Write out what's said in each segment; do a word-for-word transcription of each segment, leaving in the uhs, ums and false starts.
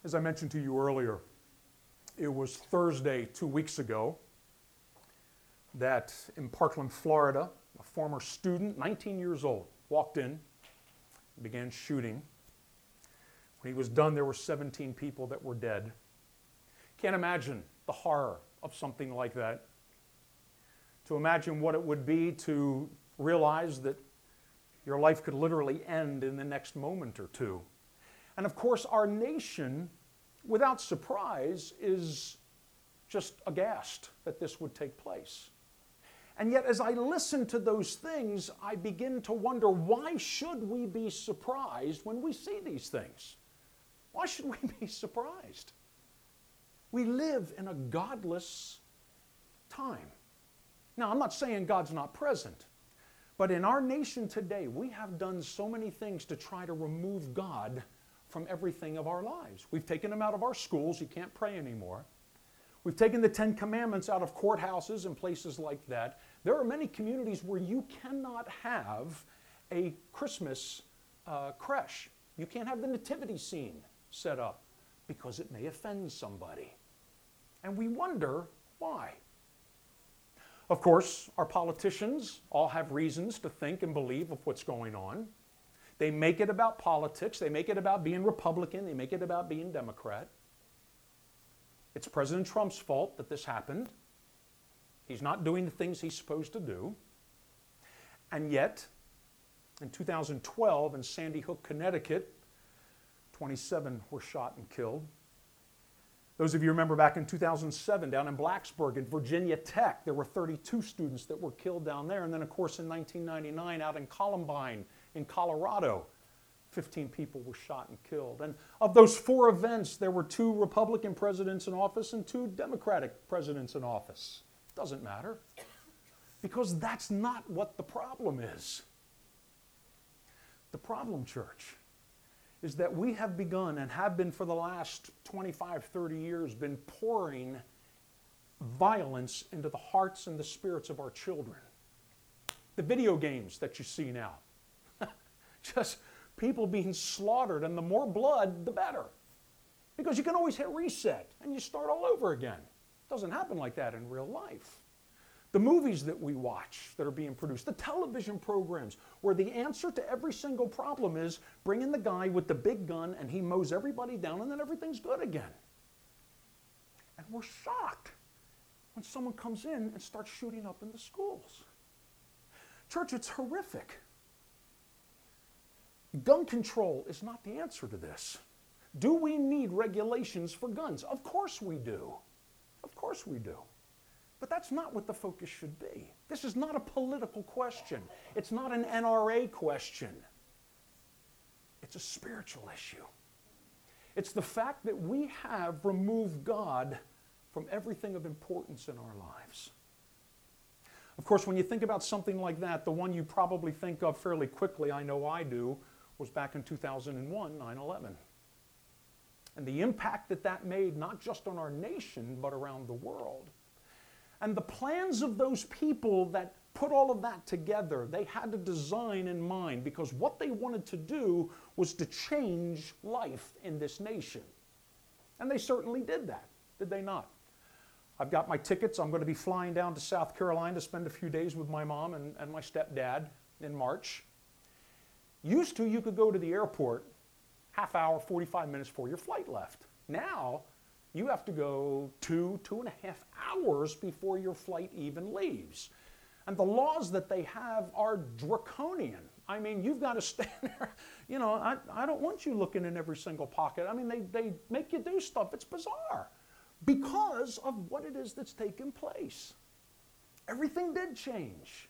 As I mentioned to you earlier, it was Thursday two weeks ago that in Parkland, Florida, a former student, nineteen years old, walked in and began shooting. When he was done, there were seventeen people that were dead. Can't imagine the horror of something like that. To imagine what it would be to realize that your life could literally end in the next moment or two. And of course, our nation, without surprise, is just aghast that this would take place. And yet, as I listen to those things, I begin to wonder, why should we be surprised when we see these things? Why should we be surprised? We live in a godless time. Now, I'm not saying God's not present, but in our nation today, we have done so many things to try to remove God from everything of our lives. We've taken him out of our schools. You can't pray anymore. We've taken the Ten Commandments out of courthouses and places like that. There are many communities where you cannot have a Christmas uh, creche. You can't have the nativity scene set up because it may offend somebody. And we wonder why. Of course, our politicians all have reasons to think and believe of what's going on. They make it about politics. They make it about being Republican. They make it about being Democrat. It's President Trump's fault that this happened. He's not doing the things he's supposed to do. And yet, in two thousand twelve in Sandy Hook, Connecticut, twenty-seven were shot and killed. Those of you remember back in two thousand seven down in Blacksburg at Virginia Tech, there were thirty-two students that were killed down there. And then, of course, in nineteen ninety-nine out in Columbine in Colorado, fifteen people were shot and killed. And of those four events, there were two Republican presidents in office and two Democratic presidents in office. Doesn't matter, because that's not what the problem is. The problem, church, is that we have begun and have been for the last twenty-five, thirty years been pouring violence into the hearts and the spirits of our children. The video games that you see now, just people being slaughtered, and the more blood, the better. Because you can always hit reset and you start all over again. It doesn't happen like that in real life. The movies that we watch that are being produced, the television programs, where the answer to every single problem is bring in the guy with the big gun and he mows everybody down and then everything's good again. And we're shocked when someone comes in and starts shooting up in the schools. Church, it's horrific. Gun control is not the answer to this. Do we need regulations for guns? Of course we do. Of course we do. But that's not what the focus should be. This is not a political question. It's not an N R A question. It's a spiritual issue. It's the fact that we have removed God from everything of importance in our lives. Of course, when you think about something like that, the one you probably think of fairly quickly, I know I do, was back in two thousand one, nine eleven. And the impact that that made, not just on our nation, but around the world. And the plans of those people that put all of that together, they had a design in mind, because what they wanted to do was to change life in this nation. And they certainly did that, did they not? I've got my tickets. I'm going to be flying down to South Carolina to spend a few days with my mom and, and my stepdad in March. Used to, you could go to the airport half hour, forty-five minutes before your flight left. Now, you have to go two, two and a half hours before your flight even leaves. And the laws that they have are draconian. I mean, you've got to stand there. You know, I, I don't want you looking in every single pocket. I mean, they, they make you do stuff. It's bizarre because of what it is that's taken place. Everything did change.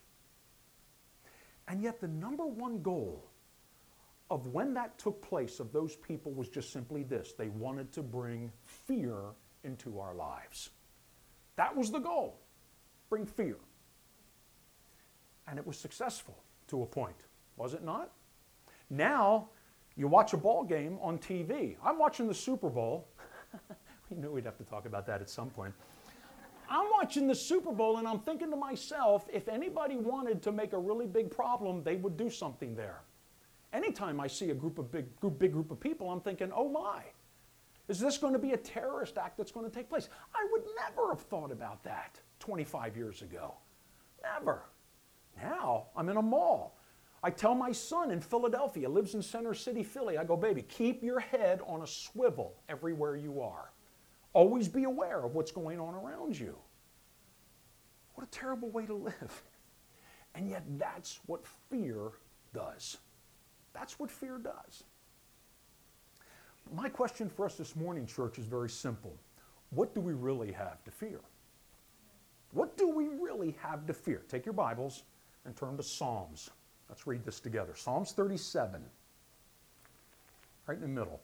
And yet the number one goal of when that took place of those people was just simply this. They wanted to bring fear into our lives. That was the goal. Bring fear. And it was successful to a point, was it not? Now, you watch a ball game on T V. I'm watching the Super Bowl. We knew we'd have to talk about that at some point. I'm watching the Super Bowl and I'm thinking to myself, if anybody wanted to make a really big problem, they would do something there. Anytime I see a group of big group, big group of people, I'm thinking, oh my. Is this going to be a terrorist act that's going to take place? I would never have thought about that twenty-five years ago. Never. Now, I'm in a mall. I tell my son in Philadelphia, lives in Center City, Philly, I go, baby, keep your head on a swivel everywhere you are. Always be aware of what's going on around you. What a terrible way to live. And yet that's what fear does. That's what fear does. My question for us this morning, church, is very simple. What do we really have to fear? What do we really have to fear? Take your Bibles and turn to Psalms. Let's read this together. Psalms thirty-seven, right in the middle.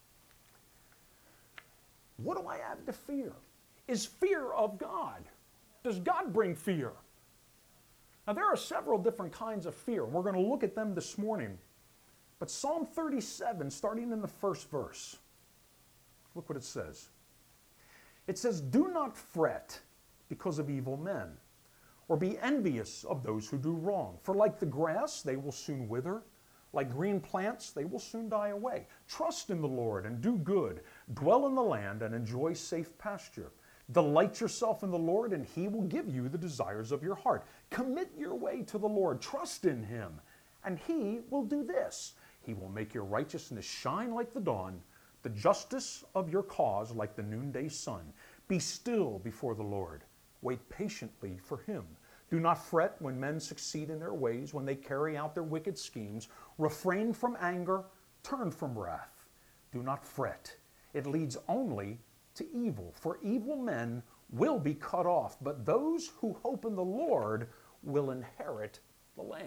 What do I have to fear? Is fear of God? Does God bring fear? Now, there are several different kinds of fear, and we're going to look at them this morning. But Psalm thirty-seven, starting in the first verse, look what it says. It says, "Do not fret because of evil men, or be envious of those who do wrong. For like the grass, they will soon wither. Like green plants, they will soon die away. Trust in the Lord and do good. Dwell in the land and enjoy safe pasture. Delight yourself in the Lord, and He will give you the desires of your heart. Commit your way to the Lord. Trust in Him, and He will do this. He will make your righteousness shine like the dawn, the justice of your cause like the noonday sun. Be still before the Lord. Wait patiently for Him. Do not fret when men succeed in their ways, when they carry out their wicked schemes. Refrain from anger, turn from wrath. Do not fret. It leads only to evil, for evil men will be cut off, but those who hope in the Lord will inherit the land."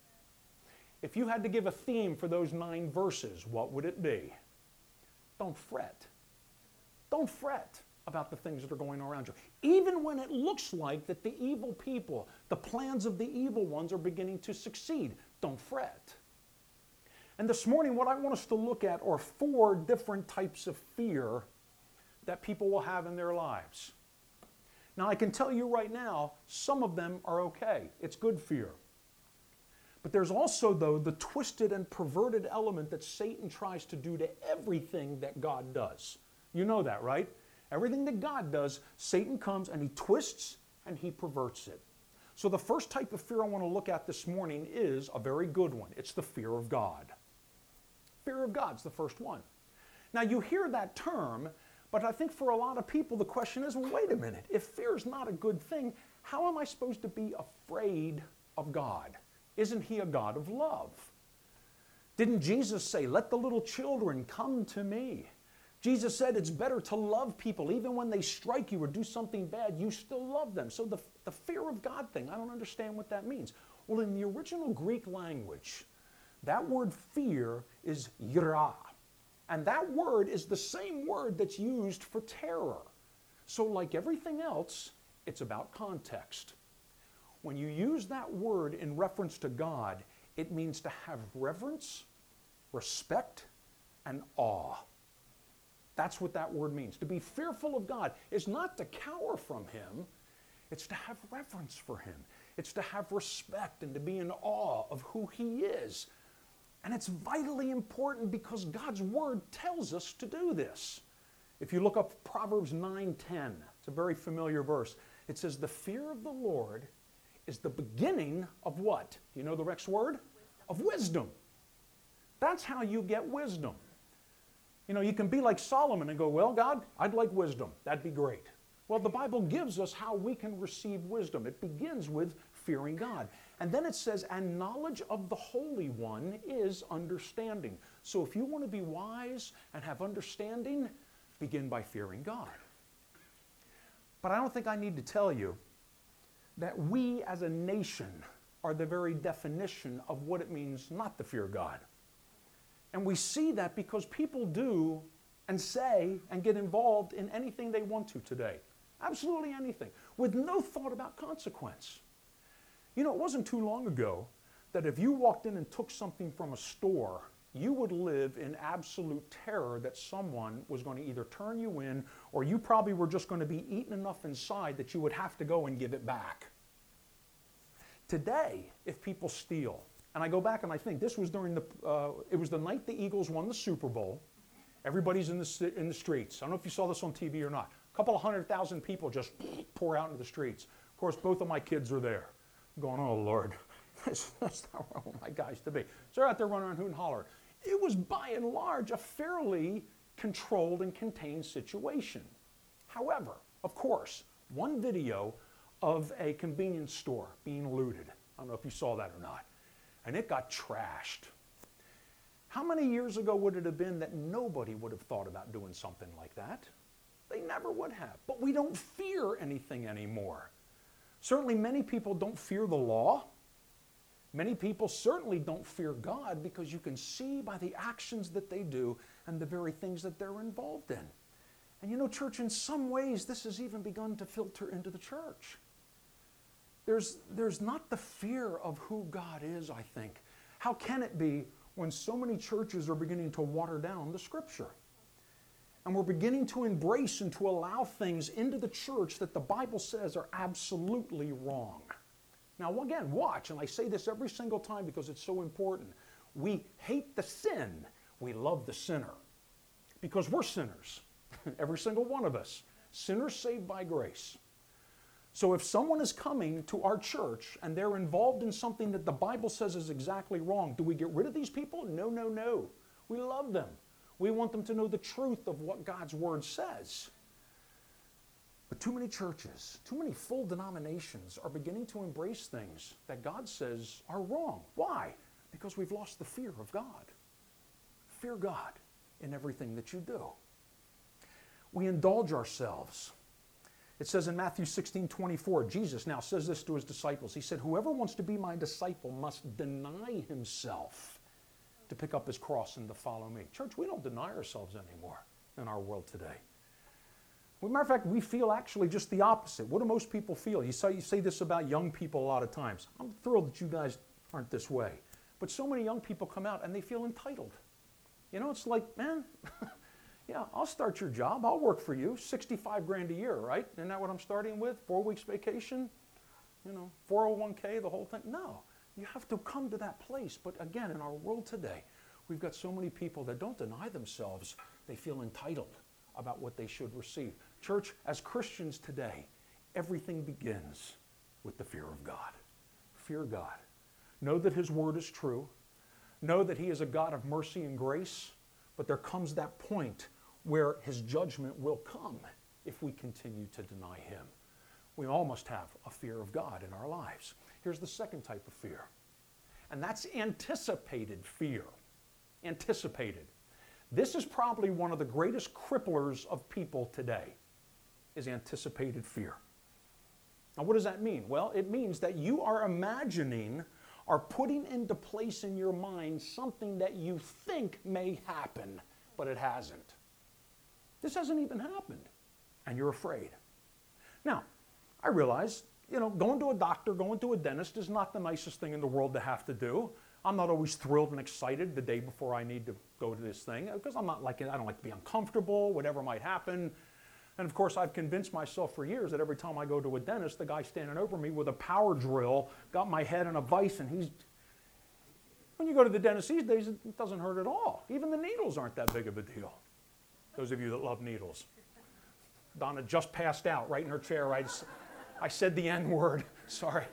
If you had to give a theme for those nine verses, what would it be? Don't fret. Don't fret about the things that are going on around you. Even when it looks like that the evil people, the plans of the evil ones are beginning to succeed, don't fret. And this morning, what I want us to look at are four different types of fear that people will have in their lives. Now, I can tell you right now, some of them are okay. It's good fear. But there's also, though, the twisted and perverted element that Satan tries to do to everything that God does. You know that, right? Everything that God does, Satan comes and he twists and he perverts it. So the first type of fear I want to look at this morning is a very good one. It's the fear of God. Fear of God's the first one. Now, you hear that term, but I think for a lot of people the question is, well, wait a minute. If fear is not a good thing, how am I supposed to be afraid of God? Isn't He a God of love? Didn't Jesus say, "Let the little children come to me"? Jesus said it's better to love people. Even when they strike you or do something bad, you still love them. So the, the fear of God thing, I don't understand what that means. Well, in the original Greek language, that word fear is yirah. And that word is the same word that's used for terror. So like everything else, it's about context. When you use that word in reference to God, it means to have reverence, respect, and awe. That's what that word means. To be fearful of God is not to cower from Him. It's to have reverence for Him. It's to have respect and to be in awe of who He is. And it's vitally important because God's Word tells us to do this. If you look up Proverbs nine ten, it's a very familiar verse. It says, "The fear of the Lord is the beginning of what?" Do you know the next word? Wisdom. Of wisdom. That's how you get wisdom. You know, you can be like Solomon and go, "Well, God, I'd like wisdom. That'd be great." Well, the Bible gives us how we can receive wisdom. It begins with fearing God. And then it says, "And knowledge of the Holy One is understanding." So if you want to be wise and have understanding, begin by fearing God. But I don't think I need to tell you that we as a nation are the very definition of what it means not to fear God. And we see that because people do and say and get involved in anything they want to today. Absolutely anything, with no thought about consequence. You know, it wasn't too long ago that if you walked in and took something from a store, you would live in absolute terror that someone was going to either turn you in or you probably were just going to be eaten enough inside that you would have to go and give it back. Today, if people steal, and I go back and I think this was during the, uh, it was the night the Eagles won the Super Bowl, Everybody's in the, in the streets. I don't know if you saw this on T V or not. A couple of hundred thousand people just pour out into the streets. Of course, both of my kids are there. I'm going, oh, Lord, that's, that's not where I want my guys to be. So they're out there running around hooting and hollering. It was, by and large, a fairly controlled and contained situation. However, of course, one video of a convenience store being looted. I don't know if you saw that or not. And it got trashed. How many years ago would it have been that nobody would have thought about doing something like that? They never would have. But we don't fear anything anymore. Certainly many people don't fear the law. Many people certainly don't fear God because you can see by the actions that they do and the very things that they're involved in. And you know, church, in some ways this has even begun to filter into the church. There's, there's not the fear of who God is, I think. How can it be when so many churches are beginning to water down the Scripture? And we're beginning to embrace and to allow things into the church that the Bible says are absolutely wrong. Now, again, watch, and I say this every single time because it's so important. We hate the sin. We love the sinner. Because we're sinners, every single one of us. Sinners saved by grace. So if someone is coming to our church and they're involved in something that the Bible says is exactly wrong, do we get rid of these people? No, no, no. We love them. We want them to know the truth of what God's Word says. But too many churches, too many full denominations are beginning to embrace things that God says are wrong. Why? Because we've lost the fear of God. Fear God in everything that you do. We indulge ourselves. It says in Matthew sixteen twenty-four, Jesus now says this to his disciples. He said, whoever wants to be my disciple must deny himself to pick up his cross and to follow me. Church, we don't deny ourselves anymore in our world today. As a matter of fact, we feel actually just the opposite. What do most people feel? You say, you say this about young people a lot of times. I'm thrilled that you guys aren't this way. But so many young people come out and they feel entitled. You know, it's like, man, yeah, I'll start your job. I'll work for you. sixty-five grand a year, right? Isn't that what I'm starting with? Four weeks vacation? You know, four oh one k, the whole thing? No. You have to come to that place. But again, in our world today, we've got so many people that don't deny themselves. They feel entitled about what they should receive. Church, as Christians today, everything begins with the fear of God. Fear God. Know that His Word is true. Know that He is a God of mercy and grace. But there comes that point where His judgment will come if we continue to deny Him. We all must have a fear of God in our lives. Here's the second type of fear, and that's anticipated fear. Anticipated. This is probably one of the greatest cripplers of people today, is anticipated fear. Now, what does that mean? Well, it means that you are imagining or putting into place in your mind something that you think may happen, but it hasn't. This hasn't even happened, and you're afraid. Now, I realize, you know, going to a doctor, going to a dentist is not the nicest thing in the world to have to do. I'm not always thrilled and excited the day before I need to go to this thing because I'm not like, I don't like to be uncomfortable, whatever might happen. And of course, I've convinced myself for years that every time I go to a dentist, the guy standing over me with a power drill got my head in a vise, and he's, when you go to the dentist these days, it doesn't hurt at all. Even the needles aren't that big of a deal. Those of you that love needles. Donna just passed out right in her chair. I, just, I said the N word, sorry.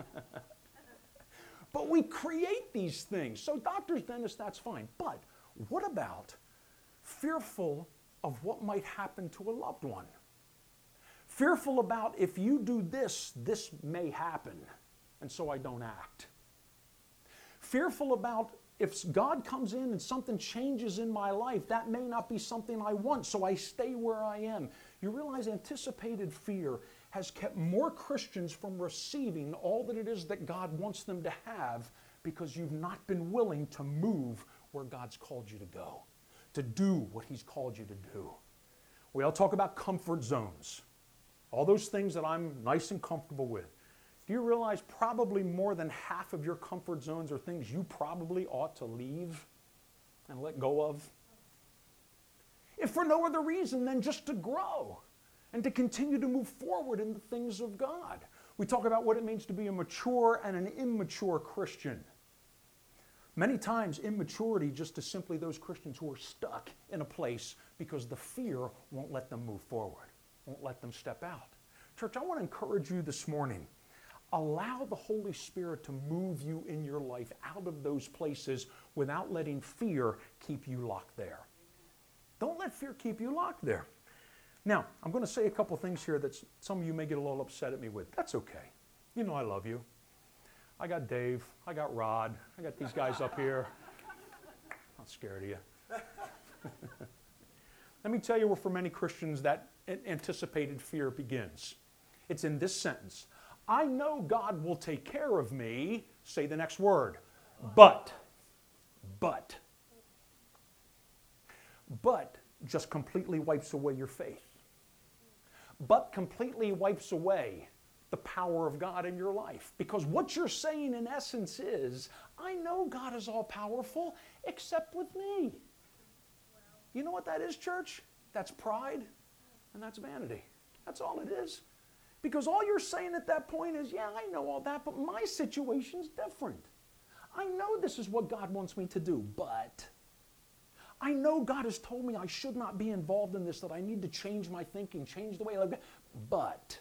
But we create these things. So doctors, dentists, that's fine. But what about fearful of what might happen to a loved one? Fearful about if you do this, this may happen, and so I don't act. Fearful about if God comes in and something changes in my life, that may not be something I want, so I stay where I am. You realize anticipated fear has kept more Christians from receiving all that it is that God wants them to have because you've not been willing to move where God's called you to go, to do what He's called you to do. We all talk about comfort zones, all those things that I'm nice and comfortable with. Do you realize probably more than half of your comfort zones are things you probably ought to leave and let go of? If for no other reason than just to grow and to continue to move forward in the things of God. We talk about what it means to be a mature and an immature Christian. Many times, immaturity just is simply those Christians who are stuck in a place because the fear won't let them move forward, won't let them step out. Church, I want to encourage you this morning. Allow the Holy Spirit to move you in your life out of those places without letting fear keep you locked there. Don't let fear keep you locked there. Now, I'm going to say a couple things here that some of you may get a little upset at me with. That's okay. You know I love you. I got Dave. I got Rod. I got these guys up here. I'm not scared of you. Let me tell you where for many Christians that anticipated fear begins. It's in this sentence. I know God will take care of me. Say the next word. But. But. But just completely wipes away your faith. But completely wipes away the power of God in your life. Because what you're saying in essence is, I know God is all powerful except with me. You know what that is, church? That's pride and that's vanity. That's all it is. Because all you're saying at that point is, yeah, I know all that, but my situation's different. I know this is what God wants me to do, but I know God has told me I should not be involved in this, that I need to change my thinking, change the way I live. But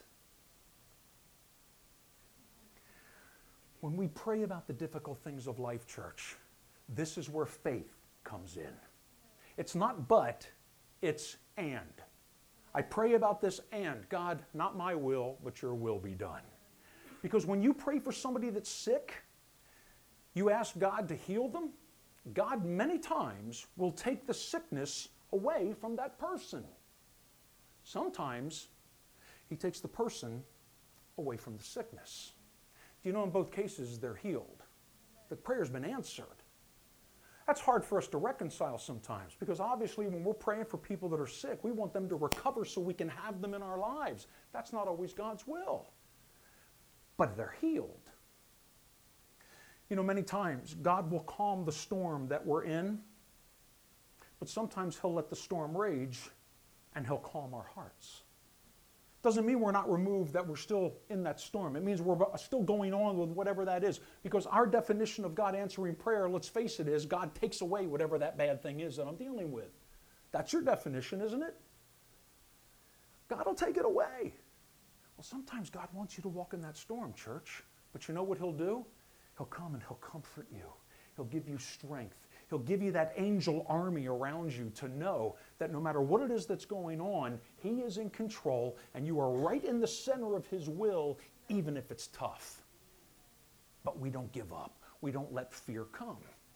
when we pray about the difficult things of life, church, this is where faith comes in. It's not but, it's and. I pray about this and, God, not my will, but your will be done. Because when you pray for somebody that's sick, you ask God to heal them, God many times will take the sickness away from that person. Sometimes he takes the person away from the sickness. Do you know in both cases they're healed? The prayer's been answered. That's hard for us to reconcile sometimes because obviously when we're praying for people that are sick, we want them to recover so we can have them in our lives. That's not always God's will. But they're healed. You know, many times God will calm the storm that we're in, but sometimes he'll let the storm rage and he'll calm our hearts. Doesn't mean we're not removed, that we're still in that storm. It means we're still going on with whatever that is. Because our definition of God answering prayer, let's face it, is God takes away whatever that bad thing is that I'm dealing with. That's your definition, isn't it? God will take it away. Well, sometimes God wants you to walk in that storm, church. But you know what he'll do? He'll come and he'll comfort you. He'll give you strength. He'll give you that angel army around you to know that no matter what it is that's going on, he is in control and you are right in the center of his will, even if it's tough. But we don't give up. We don't let fear come.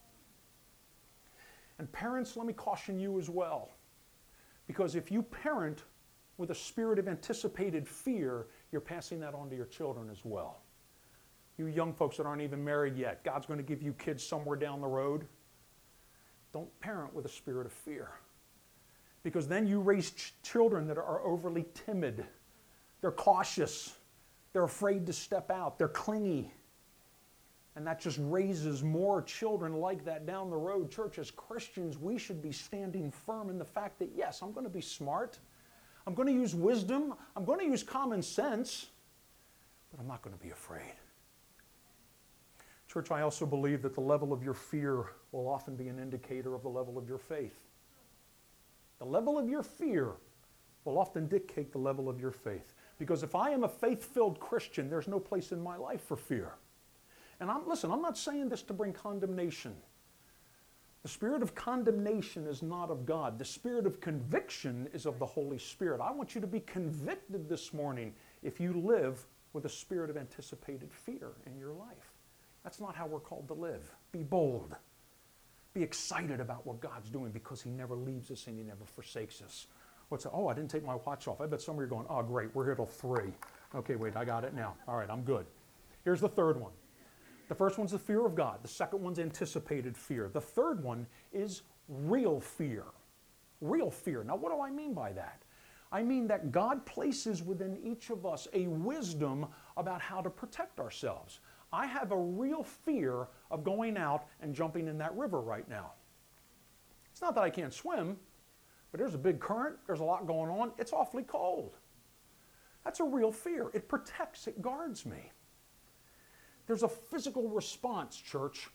And parents, let me caution you as well. Because if you parent with a spirit of anticipated fear, you're passing that on to your children as well. You young folks that aren't even married yet, God's going to give you kids somewhere down the road. Don't parent with a spirit of fear. Because then you raise ch- children that are overly timid. They're cautious. They're afraid to step out. They're clingy. And that just raises more children like that down the road. Church, as Christians, we should be standing firm in the fact that, yes, I'm going to be smart. I'm going to use wisdom. I'm going to use common sense. But I'm not going to be afraid. Church, I also believe that the level of your fear will often be an indicator of the level of your faith. The level of your fear will often dictate the level of your faith. Because if I am a faith-filled Christian, there's no place in my life for fear. And I'm, listen, I'm not saying this to bring condemnation. The spirit of condemnation is not of God. The spirit of conviction is of the Holy Spirit. I want you to be convicted this morning if you live with a spirit of anticipated fear in your life. That's not how we're called to live. Be bold. Be excited about what God's doing because he never leaves us and he never forsakes us. What's that? Oh, I didn't take my watch off. I bet some of you are going, oh, great, we're here till three. Okay, wait, I got it now. All right, I'm good. Here's the third one. The first one's the fear of God. The second one's anticipated fear. The third one is real fear. Real fear. Now, what do I mean by that? I mean that God places within each of us a wisdom about how to protect ourselves. I have a real fear of going out and jumping in that river right now. It's not that I can't swim, but there's a big current, there's a lot going on, it's awfully cold. That's a real fear. It protects, it guards me. There's a physical response, church,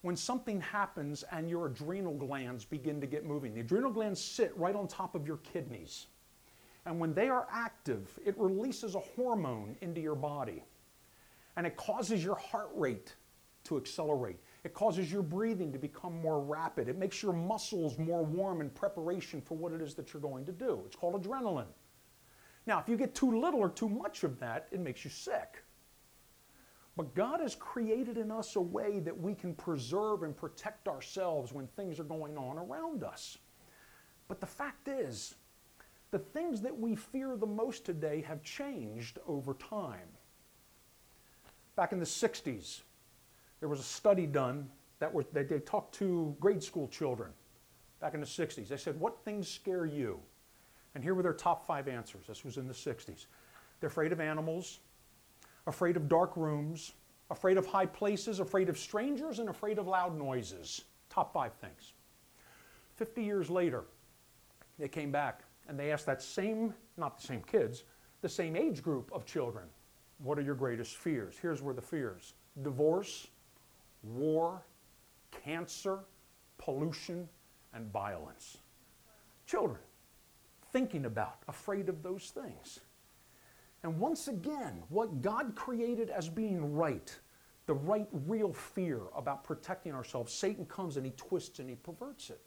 when something happens and your adrenal glands begin to get moving. The adrenal glands sit right on top of your kidneys. And when they are active, it releases a hormone into your body. And it causes your heart rate to accelerate. It causes your breathing to become more rapid. It makes your muscles more warm in preparation for what it is that you're going to do. It's called adrenaline. Now, if you get too little or too much of that, it makes you sick. But God has created in us a way that we can preserve and protect ourselves when things are going on around us. But the fact is, the things that we fear the most today have changed over time. Back in the sixties, there was a study done that was, they, they talked to grade school children back in the sixties. They said, what things scare you? And here were their top five answers. This was in the sixties. They're afraid of animals, afraid of dark rooms, afraid of high places, afraid of strangers, and afraid of loud noises. Top five things. Fifty years later, they came back and they asked that same, not the same kids, the same age group of children, what are your greatest fears? Here's where the fears: divorce, war, cancer, pollution, and violence. Children thinking about, afraid of those things. And once again, what God created as being right, the right real fear about protecting ourselves, Satan comes and he twists and he perverts it.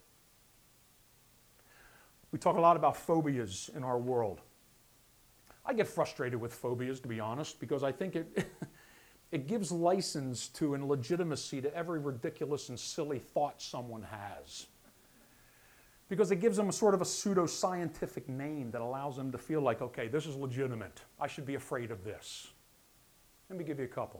We talk a lot about phobias in our world. I get frustrated with phobias, to be honest, because I think it, it gives license to and legitimacy to every ridiculous and silly thought someone has. Because it gives them a sort of a pseudo-scientific name that allows them to feel like, okay, this is legitimate. I should be afraid of this. Let me give you a couple.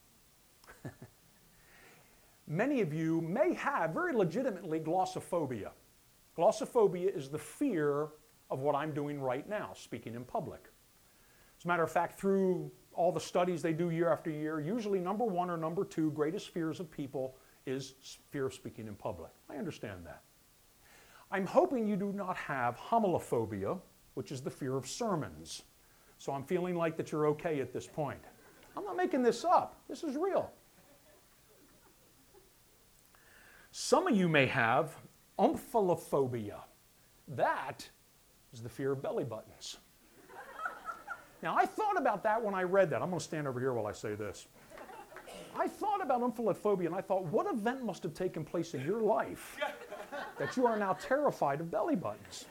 Many of you may have, very legitimately, glossophobia. Glossophobia is the fear of what I'm doing right now, speaking in public. As a matter of fact, through all the studies they do year after year, usually number one or number two greatest fears of people is fear of speaking in public. I understand that. I'm hoping you do not have homilophobia, which is the fear of sermons. So I'm feeling like that you're okay at this point. I'm not making this up. This is real. Some of you may have omphalophobia. That is the fear of belly buttons. Now, I thought about that when I read that. I'm going to stand over here while I say this. I thought about omphalophobia, and I thought, what event must have taken place in your life that you are now terrified of belly buttons?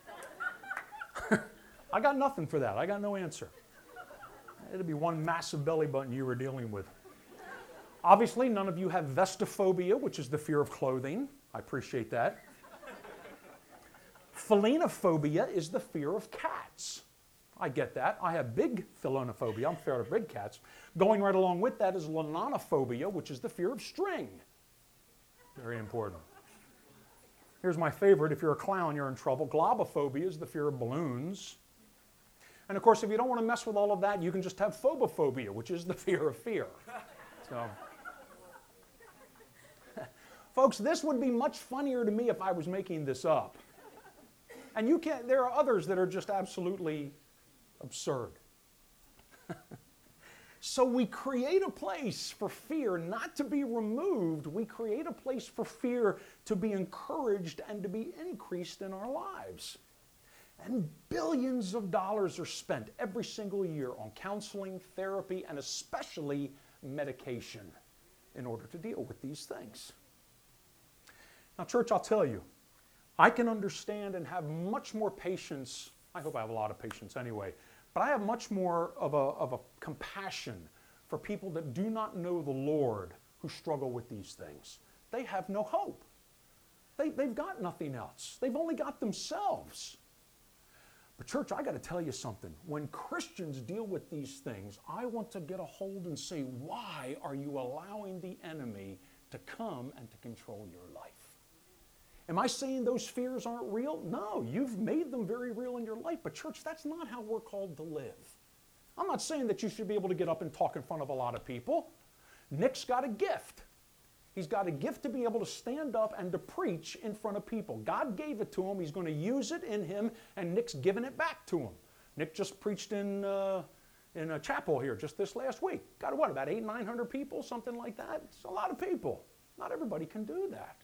I got nothing for that. I got no answer. It'd be one massive belly button you were dealing with. Obviously, none of you have vestophobia, which is the fear of clothing. I appreciate that. Felinophobia is the fear of cats. I get that. I have big felinophobia. I'm afraid of big cats. Going right along with that is lanonophobia, which is the fear of string. Very important. Here's my favorite. If you're a clown, you're in trouble. Globophobia is the fear of balloons. And of course, if you don't want to mess with all of that, you can just have phobophobia, which is the fear of fear. So, folks, this would be much funnier to me if I was making this up. And you can't, there are others that are just absolutely absurd. So we create a place for fear not to be removed. We create a place for fear to be encouraged and to be increased in our lives. And billions of dollars are spent every single year on counseling, therapy, and especially medication in order to deal with these things. Now, church, I'll tell you, I can understand and have much more patience. I hope I have a lot of patience anyway. But I have much more of a, of a compassion for people that do not know the Lord who struggle with these things. They have no hope. They, they've got nothing else. They've only got themselves. But church, I got to tell you something. When Christians deal with these things, I want to get a hold and say, why are you allowing the enemy to come and to control your life? Am I saying those fears aren't real? No, you've made them very real in your life. But church, that's not how we're called to live. I'm not saying that you should be able to get up and talk in front of a lot of people. Nick's got a gift. He's got a gift to be able to stand up and to preach in front of people. God gave it to him. He's going to use it in him, and Nick's giving it back to him. Nick just preached in uh, in a chapel here just this last week. Got what, about eight, nine hundred people, something like that? It's a lot of people. Not everybody can do that.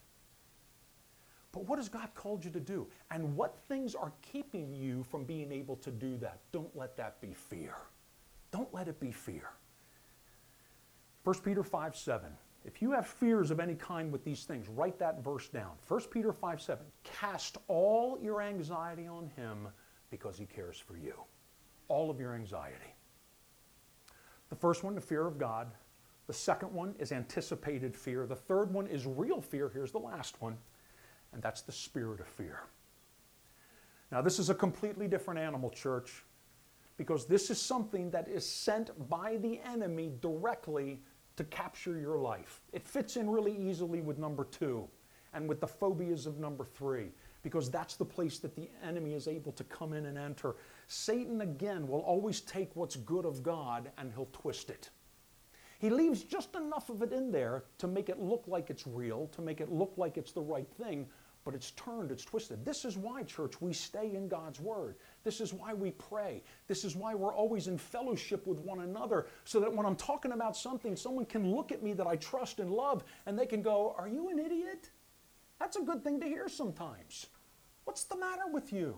But what has God called you to do? And what things are keeping you from being able to do that? Don't let that be fear. Don't let it be fear. First Peter five seven. If you have fears of any kind with these things, write that verse down. First Peter five seven. Cast all your anxiety on him because he cares for you. All of your anxiety. The first one, the fear of God. The second one is anticipated fear. The third one is real fear. Here's the last one. And that's the spirit of fear. Now, this is a completely different animal, church, because this is something that is sent by the enemy directly to capture your life. It fits in really easily with number two and with the phobias of number three, because that's the place that the enemy is able to come in and enter. Satan, again, will always take what's good of God and he'll twist it. He leaves just enough of it in there to make it look like it's real, to make it look like it's the right thing, but it's turned, it's twisted. This is why, church, we stay in God's Word. This is why we pray. This is why we're always in fellowship with one another, so that when I'm talking about something, someone can look at me that I trust and love, and they can go, "Are you an idiot?" That's a good thing to hear sometimes. What's the matter with you?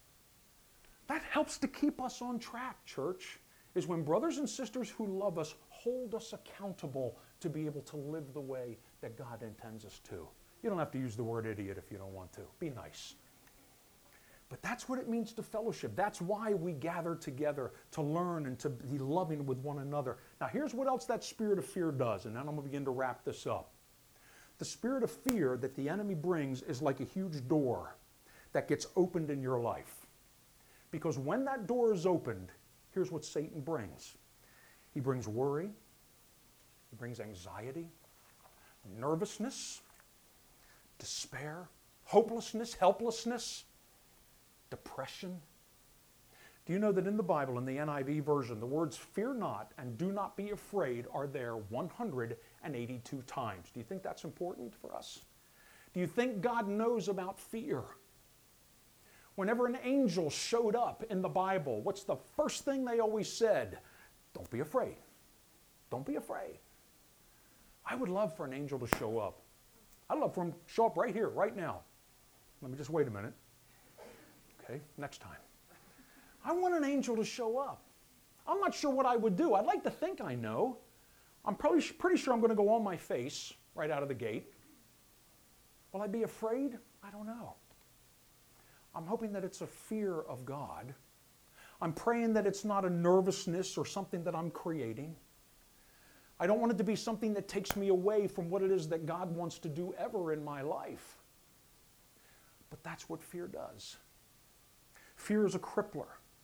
That helps to keep us on track, church, is when brothers and sisters who love us hold us accountable to be able to live the way that God intends us to. You don't have to use the word idiot if you don't want to. Be nice. But that's what it means to fellowship. That's why we gather together, to learn and to be loving with one another. Now, here's what else that spirit of fear does, and then I'm going to begin to wrap this up. The spirit of fear that the enemy brings is like a huge door that gets opened in your life. Because when that door is opened, here's what Satan brings. He brings worry, he brings anxiety, nervousness, despair, hopelessness, helplessness, depression. Do you know that in the Bible, in the N I V version, the words fear not and do not be afraid are there one hundred eighty-two times? Do you think that's important for us? Do you think God knows about fear? Whenever an angel showed up in the Bible, what's the first thing they always said? Don't be afraid. Don't be afraid. I would love for an angel to show up. I'd love for him to show up right here, right now. Let me just wait a minute. Okay, next time. I want an angel to show up. I'm not sure what I would do. I'd like to think I know. I'm probably pretty sure I'm going to go on my face right out of the gate. Will I be afraid? I don't know. I'm hoping that it's a fear of God. I'm praying that it's not a nervousness or something that I'm creating. I don't want it to be something that takes me away from what it is that God wants to do ever in my life. But that's what fear does. Fear is a crippler.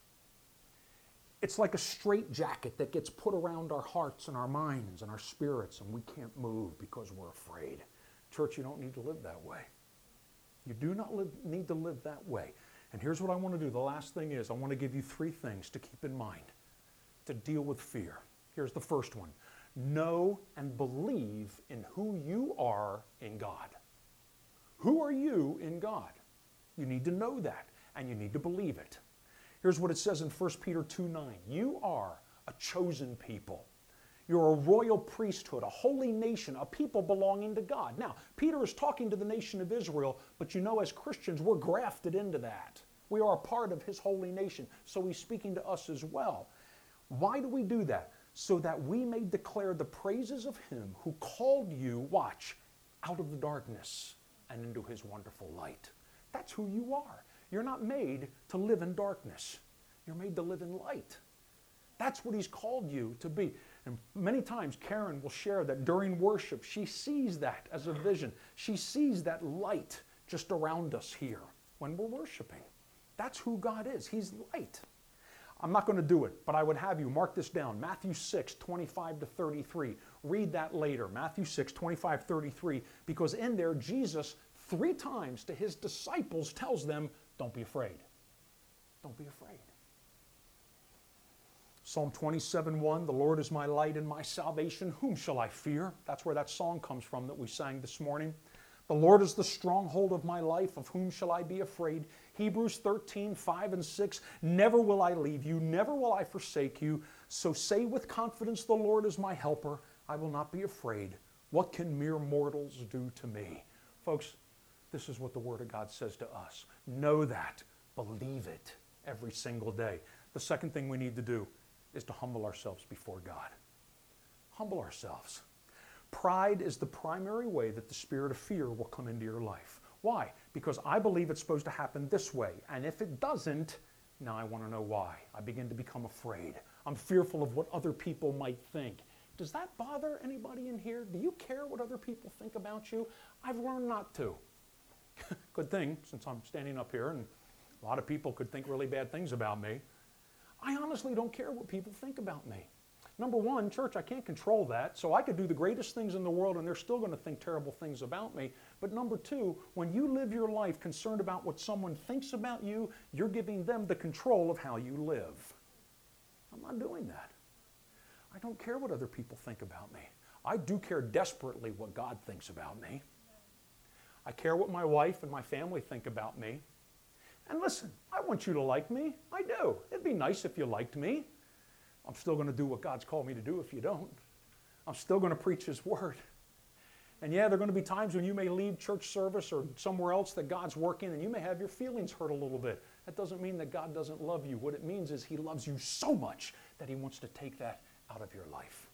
It's like a straitjacket that gets put around our hearts and our minds and our spirits, and we can't move because we're afraid. Church, you don't need to live that way. You do not live, need to live that way. And here's what I want to do. The last thing is I want to give you three things to keep in mind to deal with fear. Here's the first one. Know and believe in who you are in God. Who are you in God? You need to know that, and you need to believe it. Here's what it says in First Peter two nine. You are a chosen people. You're a royal priesthood, a holy nation, a people belonging to God. Now, Peter is talking to the nation of Israel, but you know, as Christians, we're grafted into that. We are a part of his holy nation, so he's speaking to us as well. Why do we do that? So that we may declare the praises of him who called you, watch, out of the darkness and into his wonderful light. That's who you are. You're not made to live in darkness. You're made to live in light. That's what he's called you to be. And many times Karen will share that during worship, she sees that as a vision. She sees that light just around us here when we're worshiping. That's who God is. He's light. I'm not going to do it, but I would have you mark this down. Matthew six, twenty-five to thirty-three. Read that later. Matthew six, twenty-five, thirty-three. Because in there, Jesus, three times to his disciples, tells them, don't be afraid. Don't be afraid. Psalm twenty-seven one, the Lord is my light and my salvation. Whom shall I fear? That's where that song comes from that we sang this morning. The Lord is the stronghold of my life. Of whom shall I be afraid? Hebrews thirteen, five and six, never will I leave you, never will I forsake you. So say with confidence, the Lord is my helper. I will not be afraid. What can mere mortals do to me? Folks, this is what the Word of God says to us. Know that. Believe it every single day. The second thing we need to do is to humble ourselves before God. Humble ourselves. Pride is the primary way that the spirit of fear will come into your life. Why? Because I believe it's supposed to happen this way. And if it doesn't, now I want to know why. I begin to become afraid. I'm fearful of what other people might think. Does that bother anybody in here? Do you care what other people think about you? I've learned not to. Good thing, since I'm standing up here and a lot of people could think really bad things about me. I honestly don't care what people think about me. Number one, church, I can't control that, so I could do the greatest things in the world and they're still going to think terrible things about me. But number two, when you live your life concerned about what someone thinks about you, you're giving them the control of how you live. I'm not doing that. I don't care what other people think about me. I do care desperately what God thinks about me. I care what my wife and my family think about me. And listen, I want you to like me. I do. It'd be nice if you liked me. I'm still going to do what God's called me to do if you don't. I'm still going to preach His Word. And yeah, there are going to be times when you may leave church service or somewhere else that God's working and you may have your feelings hurt a little bit. That doesn't mean that God doesn't love you. What it means is He loves you so much that He wants to take that out of your life.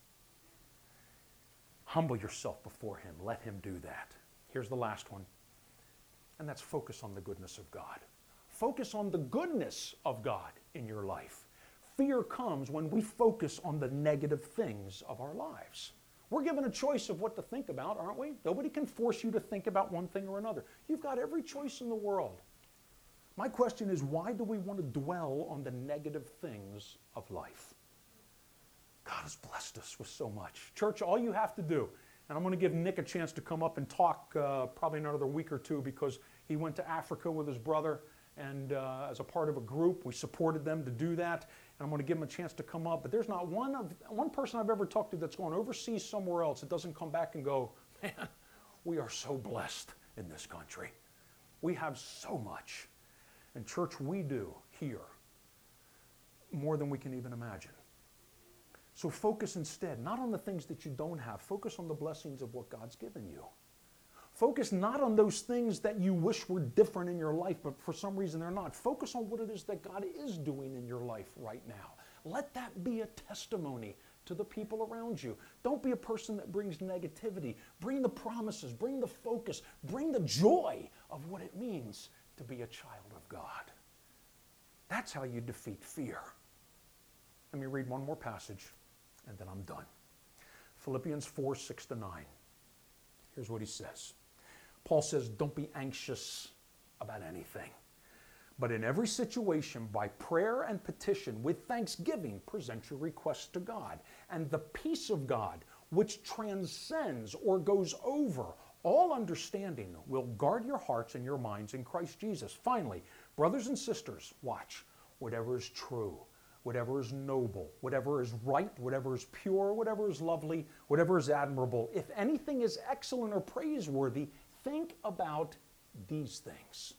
Humble yourself before Him. Let Him do that. Here's the last one. And that's focus on the goodness of God. Focus on the goodness of God in your life. Fear comes when we focus on the negative things of our lives. We're given a choice of what to think about, aren't we? Nobody can force you to think about one thing or another. You've got every choice in the world. My question is, why do we want to dwell on the negative things of life? God has blessed us with so much. Church, all you have to do, and I'm going to give Nick a chance to come up and talk uh, probably another week or two because he went to Africa with his brother, and uh, as a part of a group, we supported them to do that. And I'm going to give him a chance to come up. But there's not one of one person I've ever talked to that's gone overseas somewhere else that doesn't come back and go, man, we are so blessed in this country. We have so much. And church, we do here more than we can even imagine. So focus instead, not on the things that you don't have. Focus on the blessings of what God's given you. Focus not on those things that you wish were different in your life, but for some reason they're not. Focus on what it is that God is doing in your life right now. Let that be a testimony to the people around you. Don't be a person that brings negativity. Bring the promises, bring the focus, bring the joy of what it means to be a child of God. That's how you defeat fear. Let me read one more passage, and then I'm done. Philippians four, six to nine. Here's what he says. Paul says, don't be anxious about anything, but in every situation, by prayer and petition, with thanksgiving, present your requests to God. And the peace of God, which transcends or goes over all understanding, will guard your hearts and your minds in Christ Jesus. Finally, brothers and sisters, watch, whatever is true, whatever is noble, whatever is right, whatever is pure, whatever is lovely, whatever is admirable, if anything is excellent or praiseworthy, think about these things.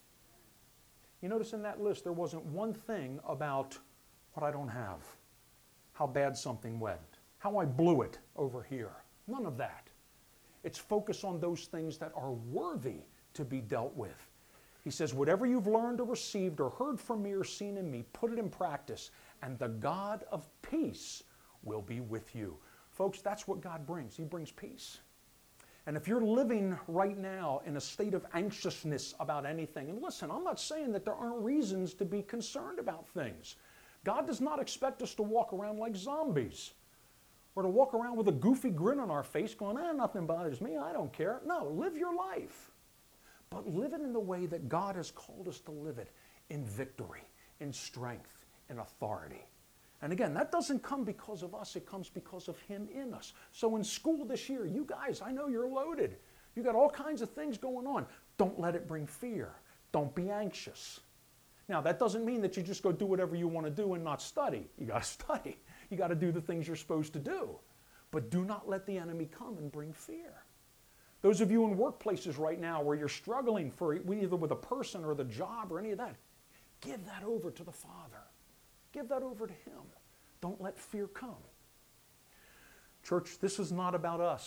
You notice in that list there wasn't one thing about what I don't have, how bad something went, how I blew it over here. None of that. It's focus on those things that are worthy to be dealt with. He says, whatever you've learned or received or heard from me or seen in me, put it in practice, and the God of peace will be with you. Folks, that's what God brings. He brings peace. And if you're living right now in a state of anxiousness about anything, and listen, I'm not saying that there aren't reasons to be concerned about things. God does not expect us to walk around like zombies or to walk around with a goofy grin on our face going, eh, nothing bothers me, I don't care. No, live your life. But live it in the way that God has called us to live it, in victory, in strength, in authority. And again, that doesn't come because of us, it comes because of Him in us. So in school this year, you guys, I know you're loaded. You got all kinds of things going on. Don't let it bring fear. Don't be anxious. Now, that doesn't mean that you just go do whatever you want to do and not study. You got to study. You got to do the things you're supposed to do. But do not let the enemy come and bring fear. Those of you in workplaces right now where you're struggling for either with a person or the job or any of that, give that over to the Father. Give that over to Him. Don't let fear come. Church, this is not about us.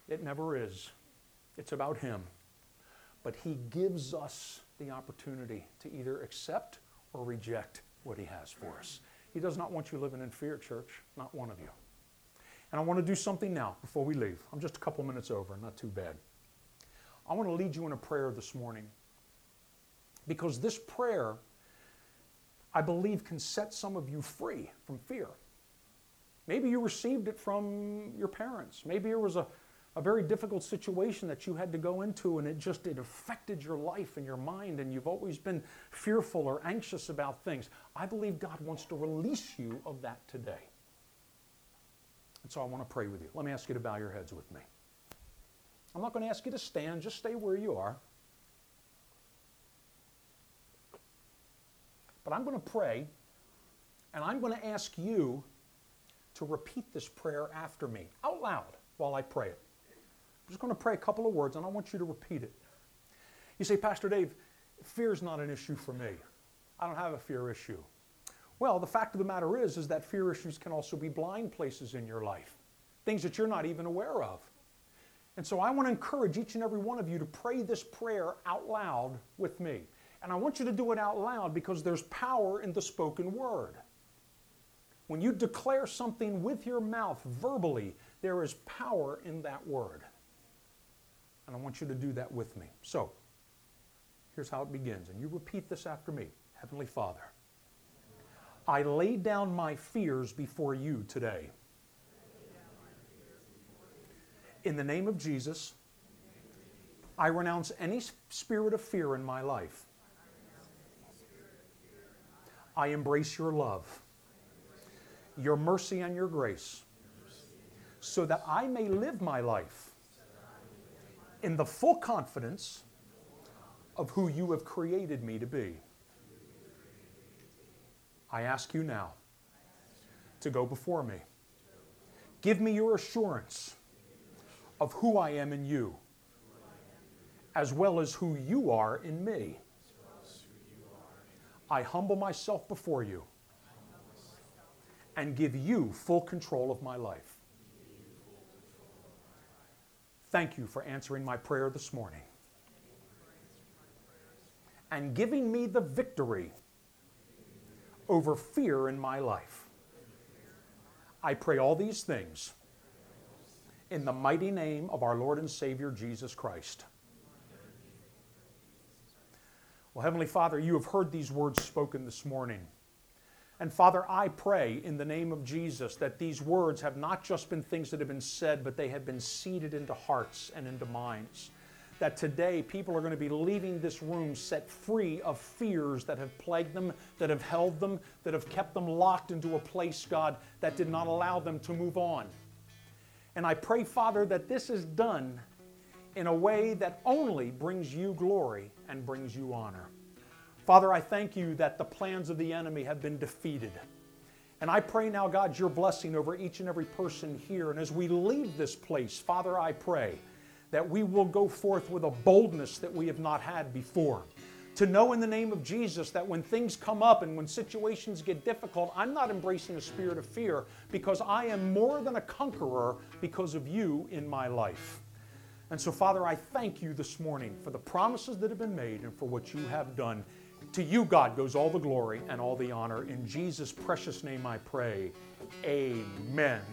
It never is. It's about Him. But He gives us the opportunity to either accept or reject what He has for us. He does not want you living in fear, church. Not one of you. And I want to do something now before we leave. I'm just a couple minutes over, not too bad. I want to lead you in a prayer this morning. Because this prayer, I believe, can set some of you free from fear. Maybe you received it from your parents. Maybe it was a, a very difficult situation that you had to go into and it just it affected your life and your mind and you've always been fearful or anxious about things. I believe God wants to release you of that today. And so I want to pray with you. Let me ask you to bow your heads with me. I'm not going to ask you to stand. Just stay where you are. But I'm going to pray, and I'm going to ask you to repeat this prayer after me, out loud, while I pray it. I'm just going to pray a couple of words, and I want you to repeat it. You say, Pastor Dave, fear is not an issue for me. I don't have a fear issue. Well, the fact of the matter is, is that fear issues can also be blind places in your life, things that you're not even aware of. And so I want to encourage each and every one of you to pray this prayer out loud with me. And I want you to do it out loud because there's power in the spoken word. When you declare something with your mouth verbally, there is power in that word. And I want you to do that with me. So, here's how it begins. And you repeat this after me. Heavenly Father, I lay down my fears before you today. In the name of Jesus, I renounce any spirit of fear in my life. I embrace your love, your mercy, and your grace, so that I may live my life in the full confidence of who you have created me to be. I ask you now to go before me. Give me your assurance of who I am in you, as well as who you are in me. I humble myself before you and give you full control of my life. Thank you for answering my prayer this morning and giving me the victory over fear in my life. I pray all these things in the mighty name of our Lord and Savior, Jesus Christ. Well, Heavenly Father, you have heard these words spoken this morning. And Father, I pray in the name of Jesus that these words have not just been things that have been said, but they have been seeded into hearts and into minds. That today people are going to be leaving this room set free of fears that have plagued them, that have held them, that have kept them locked into a place, God, that did not allow them to move on. And I pray, Father, that this is done in a way that only brings you glory and brings you honor. Father, I thank you that the plans of the enemy have been defeated. And I pray now, God, your blessing over each and every person here. And as we leave this place, Father, I pray that we will go forth with a boldness that we have not had before. To know in the name of Jesus that when things come up and when situations get difficult, I'm not embracing a spirit of fear because I am more than a conqueror because of you in my life. And so, Father, I thank you this morning for the promises that have been made and for what you have done. To you, God, goes all the glory and all the honor. In Jesus' precious name I pray. Amen.